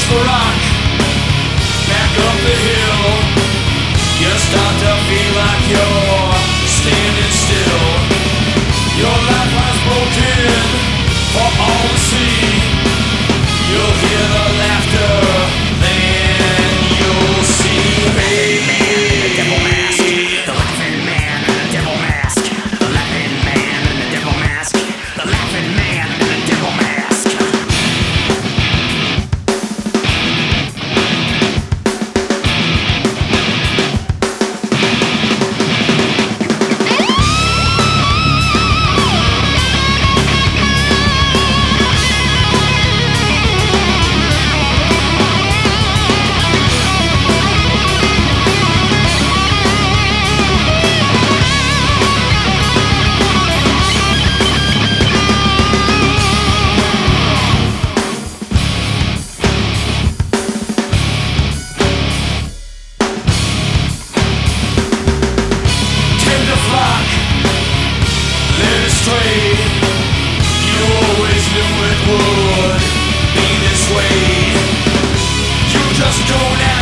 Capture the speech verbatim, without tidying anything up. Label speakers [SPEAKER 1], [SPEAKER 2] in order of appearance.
[SPEAKER 1] the rock, back up the hill. You start to feel like you're standing still. Your life was broken for all to see. You'll hear the laughter, then you'll see me.
[SPEAKER 2] Devil mask, the laughing man in a devil mask. The laughing man in a devil mask. The laughing man in a devil mask.
[SPEAKER 1] You always knew it would be this way. You just don't have